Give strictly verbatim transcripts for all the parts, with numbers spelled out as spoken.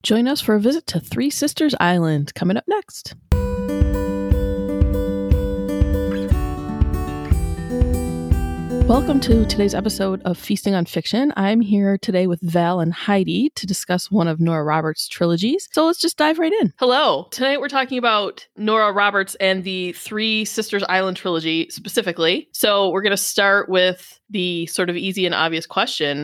Join us for a visit to Three Sisters Island, coming up next. Welcome to today's episode of Feasting on Fiction. I'm here today with Val and Heidi to discuss one of Nora Roberts' trilogies. So let's just dive right in. Hello. Tonight we're talking about Nora Roberts and the Three Sisters Island trilogy specifically. So we're going to start with the sort of easy and obvious question.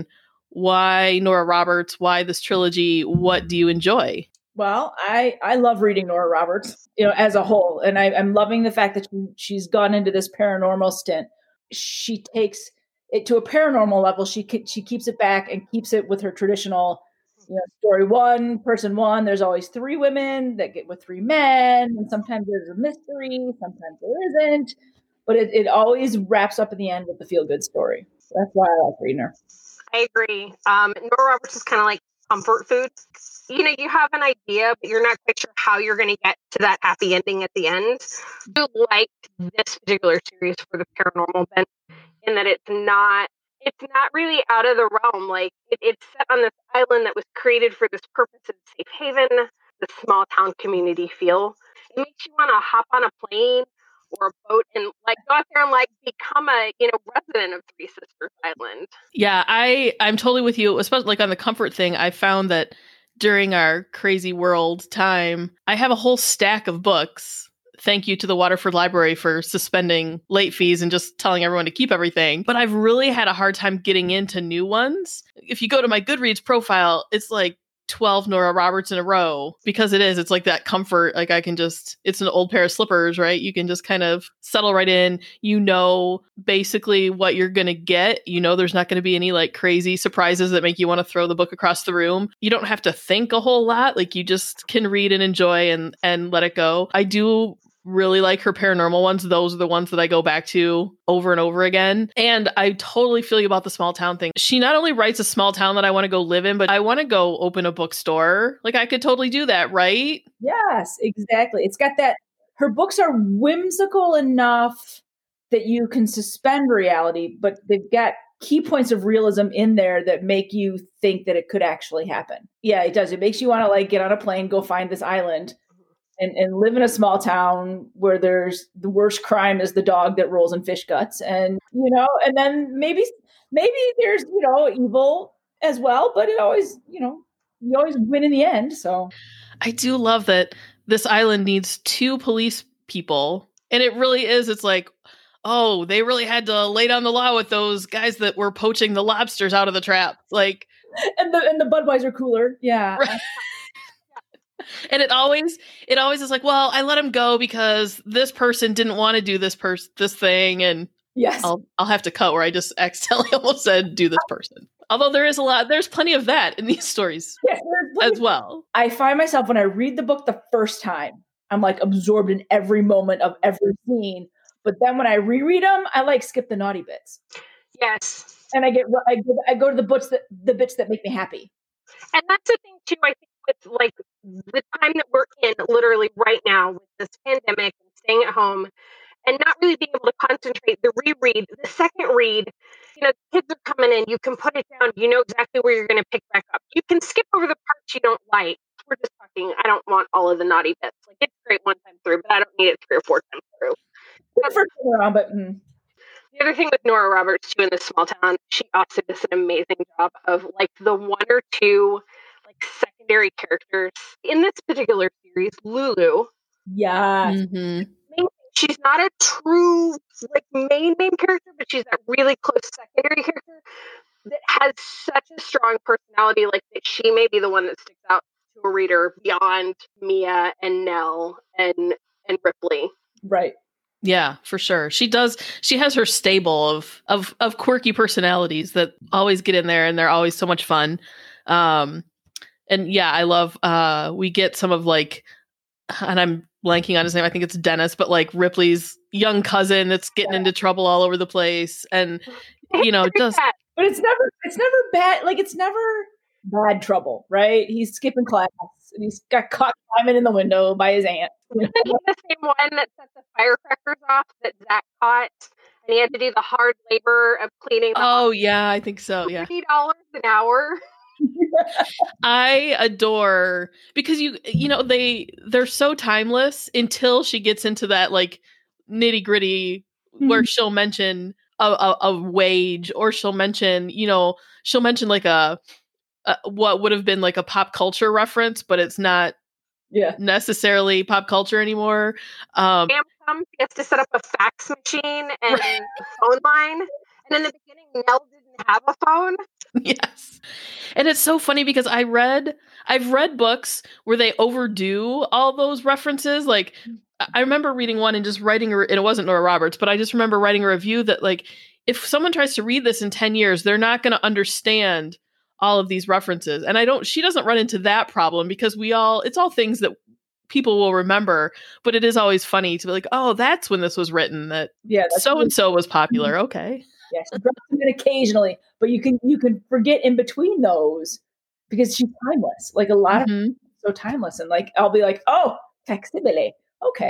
Why Nora Roberts? Why this trilogy? What do you enjoy? Well, I, I love reading Nora Roberts, you know, as a whole. And I, I'm loving the fact that she, she's gone into this paranormal stint. She takes it to a paranormal level. She she keeps it back and keeps it with her traditional, you know, story one, person one. There's always three women that get with three men. And sometimes there's a mystery. Sometimes there isn't. But it, it always wraps up in the end with the feel-good story. So that's why I like reading her. I agree. Um, Nora Roberts is kind of like comfort food. You know, you have an idea, but you're not quite sure how you're going to get to that happy ending at the end. I do like this particular series for the paranormal bent in that it's not, it's not really out of the realm. Like it, it's set on this island that was created for this purpose of safe haven, the small town community feel. It makes you want to hop on a plane or a boat and like go out there and like become a, you know, resident of Three Sisters Island. Yeah, I, I'm totally with you, especially like on the comfort thing. I found that during our crazy world time, I have a whole stack of books. Thank you to the Waterford Library for suspending late fees and just telling everyone to keep everything. But I've really had a hard time getting into new ones. If you go to my Goodreads profile, it's like twelve Nora Roberts in a row because it is. It's like that comfort. Like I can just, it's an old pair of slippers, right? You can just kind of settle right in. You know, basically what you're going to get. You know, there's not going to be any like crazy surprises that make you want to throw the book across the room. You don't have to think a whole lot. Like you just can read and enjoy and, and let it go. I do really like her paranormal ones. Those are the ones that I go back to over and over again. And I totally feel you about the small town thing. She not only writes a small town that I want to go live in, but I want to go open a bookstore. Like I could totally do that, right? Yes, exactly. It's got that, her books are whimsical enough that you can suspend reality, but they've got key points of realism in there that make you think that it could actually happen. Yeah, it does. It makes you want to like get on a plane, go find this island. And, and live in a small town where there's the worst crime is the dog that rolls in fish guts. And, you know, and then maybe, maybe there's, you know, evil as well, but it always, you know, you always win in the end. So I do love that this island needs two police people. And it really is. It's like, oh, they really had to lay down the law with those guys that were poaching the lobsters out of the trap. Like, and the, and the Budweiser cooler. Yeah. Right. And it always, it always is like, well, I let him go because this person didn't want to do this person, this thing. And yes, I'll, I'll have to cut where I just accidentally almost said, do this person. Although there is a lot, there's plenty of that in these stories yes, as well. I find myself when I read the book the first time, I'm like absorbed in every moment of every scene. But then when I reread them, I like skip the naughty bits. Yes. And I get, I go, I go to the books that, the bits that make me happy. And that's the thing too, I think with like the time that we're in literally right now with this pandemic and staying at home and not really being able to concentrate, the reread, the second read, you know, the kids are coming in, you can put it down, you know exactly where you're going to pick back up. You can skip over the parts you don't like. We're just talking, I don't want all of the naughty bits. Like it's great one time through, but I don't need it three or four times through. First time around, but mm. The other thing with Nora Roberts too in this small town, she also does an amazing job of like the one or two like secondary characters in this particular series. Lulu, yeah, Mm-hmm. she's not a true like main main character, but she's that really close secondary character that has such a strong personality. Like that, she may be the one that sticks out to a reader beyond Mia and Nell and and Ripley. Right. Yeah, for sure. She does. She has her stable of of of quirky personalities that always get in there, and they're always so much fun. Um, and yeah, I love. Uh, we get some of like, and I'm blanking on his name. I think it's Dennis, but like Ripley's young cousin that's getting yeah. into trouble all over the place, and you know, just. But it's never. It's never bad. Like it's never bad trouble, right? He's skipping class, and he's got caught climbing in the window by his aunt. Isn't he the same one that set the firecrackers off that Zach caught? And he had to do the hard labor of cleaning the Oh, yeah, I think so, yeah. fifty dollars an hour. I adore because you you know they they're so timeless until she gets into that like nitty gritty where she'll mention a, a, a wage or she'll mention you know she'll mention like a, a what would have been like a pop culture reference, but it's not yeah necessarily pop culture anymore. Um, Amazon gets to set up a fax machine and a phone line, and in the beginning, Nell didn't have a phone. Yes. And it's so funny because I read, I've read books where they overdo all those references. Like, I remember reading one and just writing, a, and it wasn't Nora Roberts, but I just remember writing a review that, like, if someone tries to read this in ten years, they're not going to understand all of these references. And I don't, she doesn't run into that problem because we all, it's all things that people will remember, but it is always funny to be like, oh, that's when this was written, that yeah, so and so was popular. Okay. Yes, she drops them in occasionally, but you can you can forget in between those because she's timeless. Like a lot Mhm. of so timeless, and like I'll be like, oh, facsimile, okay.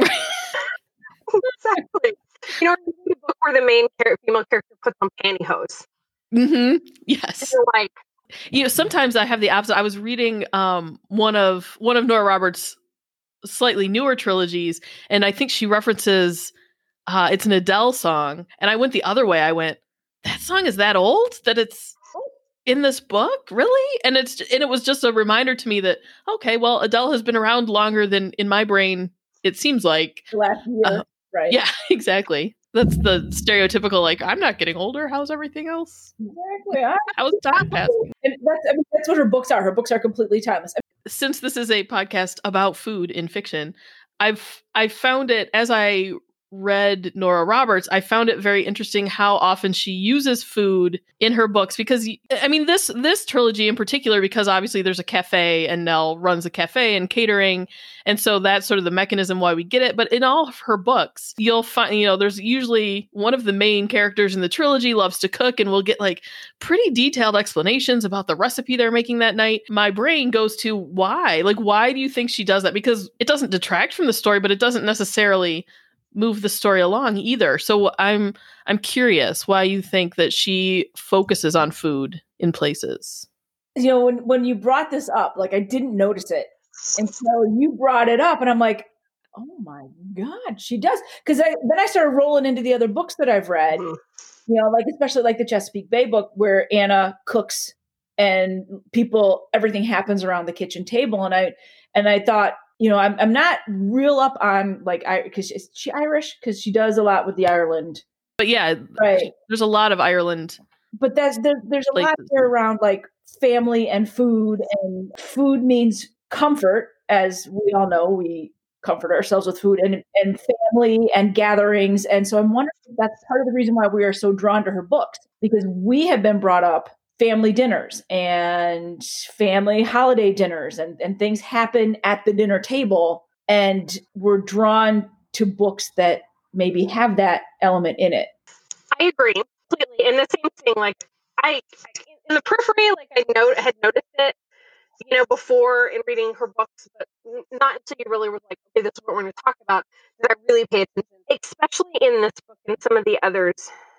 Exactly. You know, the book where the main char- female character puts on pantyhose. Mm-hmm. And Yes. you're like, You know, sometimes I have the opposite. I was reading um one of one of Nora Roberts' slightly newer trilogies, and I think she references uh it's an Adele song, and I went the other way. I went, that song is that old that it's in this book, really? And it's and it was just a reminder to me that okay, well, Adele has been around longer than in my brain it seems like. Last year, Uh, right? yeah, exactly. That's the stereotypical, like, I'm not getting older. How's everything else? Exactly. I- How's time passing? And that's I mean, that's what her books are. Her books are completely timeless. Since this is a podcast about food in fiction, I've I found it as I read Nora Roberts, I found it very interesting how often she uses food in her books because I mean this this trilogy in particular, because obviously there's a cafe and Nell runs a cafe and catering, and so that's sort of the mechanism why we get it. But in all of her books, you'll find, you know, there's usually one of the main characters in the trilogy loves to cook, and we'll get like pretty detailed explanations about the recipe they're making that night. My brain goes to why? Like, why do you think she does that? Because it doesn't detract from the story, but it doesn't necessarily move the story along either. So I'm I'm curious why you think that she focuses on food in places. You know, when when you brought this up, like I didn't notice it until you brought it up, and I'm like, oh my god, she does. Because I then I started rolling into the other books that I've read. mm. You know, like especially like the Chesapeake Bay book where Anna cooks and people everything happens around the kitchen table, and I and I thought, you know, I'm I'm not real up on like I because is she Irish because she does a lot with the Ireland, But yeah, right? there's a lot of Ireland. But that's there, there's a Places. lot there around like family and food, and food means comfort, as we all know. We comfort ourselves with food and and family and gatherings, and so I'm wondering if that's part of the reason why we are so drawn to her books, because we have been brought up family dinners and family holiday dinners and, and things happen at the dinner table, and we're drawn to books that maybe have that element in it. I agree completely. And the same thing, like I, in the periphery, like I know, had noticed it, you know, before in reading her books, but not until you really were like, okay, this is what we're going to talk about, did I really pay attention. Especially in this book and some of the others,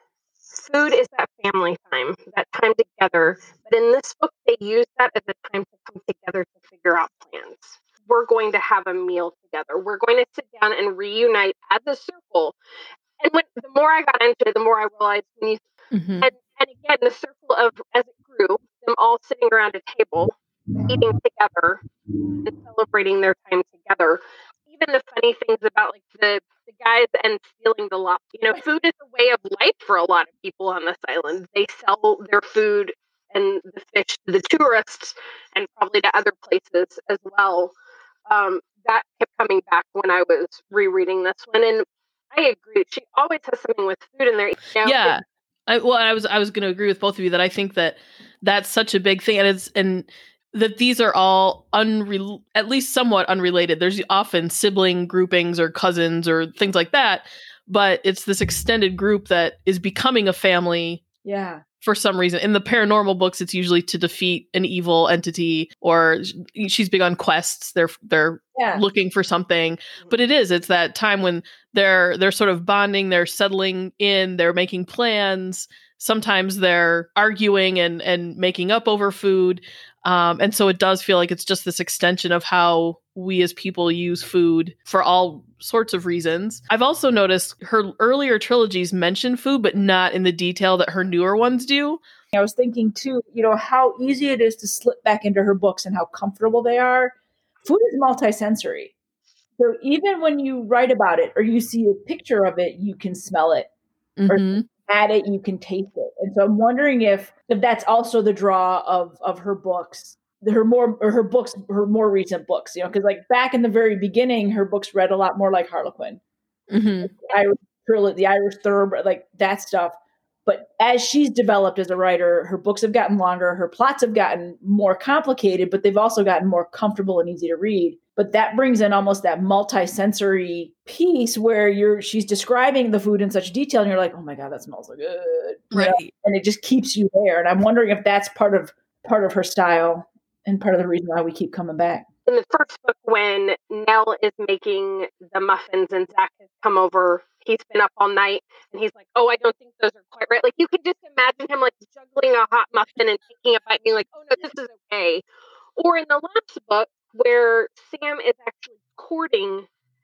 food is that family time, that time together. But in this book, they use that as a time to come together to figure out plans. We're going to have a meal together. We're going to sit down and reunite as a circle. And when the more I got into it, the more I realized when you mm-hmm. and, and again, the circle of as it grew, them all sitting around a table, eating together and celebrating their time together. Even the funny things about like the, the guys and stealing the lot. You know, food is a way of life for a lot of people on this island. They sell their food and the fish to the tourists and probably to other places as well. Um, that kept coming back when I was rereading this one, and I agree. She always has something with food in there. You know? Yeah. I, well, I was I was going to agree with both of you that I think that that's such a big thing, and it's and that these are all unre- at least somewhat unrelated. There's often sibling groupings or cousins or things like that, but it's this extended group that is becoming a family. Yeah. For some reason. In the paranormal books, it's usually to defeat an evil entity, or she's big on quests. They're they're yeah. looking for something. But it is, it's that time when they're they're sort of bonding, they're settling in, they're making plans. Sometimes they're arguing and and making up over food. Um, and so it does feel like it's just this extension of how we as people use food for all sorts of reasons. I've also noticed her earlier trilogies mention food, but not in the detail that her newer ones do. I was thinking too, you know, how easy it is to slip back into her books and how comfortable they are. Food is multisensory. So even when you write about it or you see a picture of it, you can smell it. Mm-hmm. Or at it, you can taste it. And so I'm wondering if if that's also the draw of of her books, her more or her books, her more recent books, you know, because like back in the very beginning, her books read a lot more like Harlequin, Mm-hmm. the Irish Trilogy, the Irish Thoroughbred, like that stuff. But as she's developed as a writer, her books have gotten longer, her plots have gotten more complicated, but they've also gotten more comfortable and easy to read. But that brings in almost that multi-sensory piece where you're she's describing the food in such detail and you're like, oh my God, that smells so good. You Right. know? And it just keeps you there. And I'm wondering if that's part of part of her style and part of the reason why we keep coming back. In the first book, when Nell is making the muffins and Zach has come over, he's been up all night and he's like, oh, I don't think those are quite right. Like you can just imagine him like juggling a hot muffin and taking a bite and being like, oh no, this is okay. Or in the last book where Sam is actually courting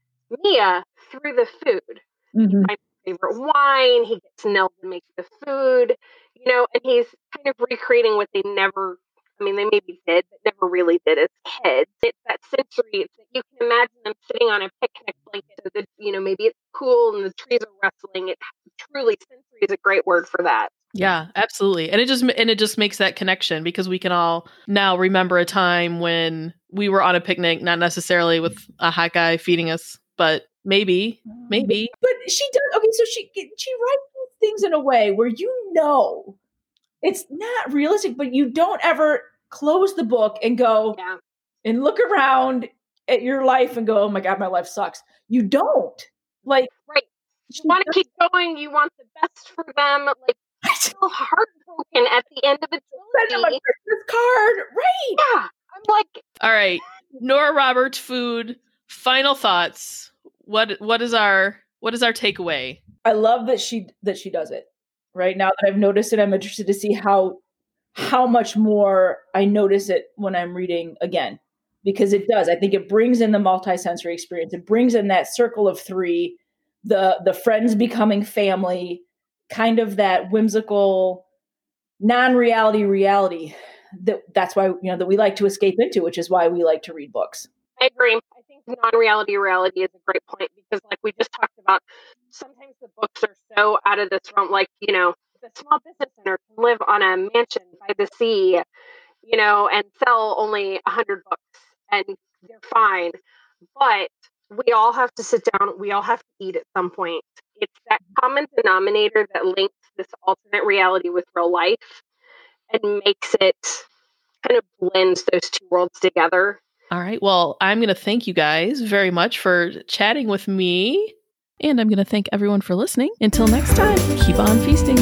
Mia through the food. Mm-hmm. He finds his favorite wine, he gets Nell to make the food, you know, and he's kind of recreating what they never I mean, they maybe did, but never really did as kids. It's that sensory. It's that you can imagine them sitting on a picnic blanket. So that, you know, maybe it's cool and the trees are rustling. It truly, sensory is a great word for that. Yeah, absolutely. And it just and it just makes that connection because we can all now remember a time when we were on a picnic, not necessarily with a hot guy feeding us, but maybe, maybe. But she does. Okay, so she she writes things in a way where you know it's not realistic, but you don't ever close the book and go yeah. and look around at your life and go, oh my God, my life sucks. You don't. Like, right. You want to keep going. You want the best for them. Like, I feel heartbroken at the end of it. Send them a Christmas card. Right. Yeah. I'm like, all right. Nora Roberts, food. Final thoughts. What what is our what is our takeaway? I love that she that she does it. Right now that I've noticed it, I'm interested to see how how much more I notice it when I'm reading again, because it does. I think it brings in the multisensory experience. It brings in that circle of three, the the friends becoming family, kind of that whimsical, non-reality reality that that's why you know that we like to escape into, which is why we like to read books. I agree. I think non-reality reality is a great point because, like we just talked about, sometimes the books are so out of this realm. Like, you know, the small business owner can live on a mansion by the sea, you know, and sell only a hundred books, and they're fine. But we all have to sit down. We all have to eat at some point. It's that common denominator that links this alternate reality with real life and makes it kind of blends those two worlds together. All right. Well, I'm going to thank you guys very much for chatting with me. And I'm going to thank everyone for listening. Until next time, keep on feasting.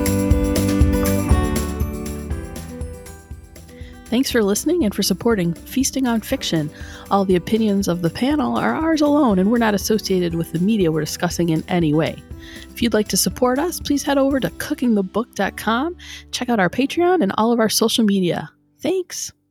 Thanks for listening and for supporting Feasting on Fiction. All the opinions of the panel are ours alone, and we're not associated with the media we're discussing in any way. If you'd like to support us, please head over to cooking the book dot com, check out our Patreon and all of our social media. Thanks.